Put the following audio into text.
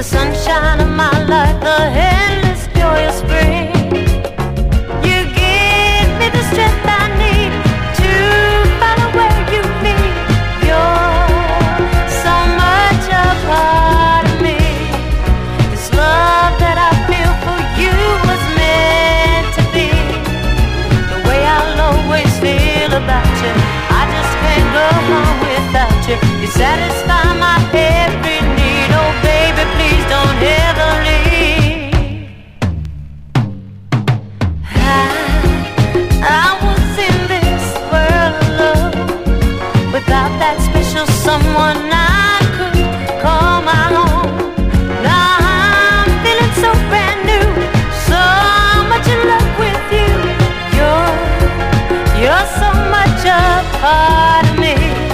sunshine of my life, the endless joy of spring. You give me the strength I need to follow where you lead. You're so much a part of me. This love that I feel for you was meant to be. The way I'll always feel about you, I just can't go on without you. You satisfy my every need. Oh baby, please don't ever leave. I was in this world alone, without that special someone I could call my own. Now I'm feeling so brand new, so much in love with you. You're so much a part of me.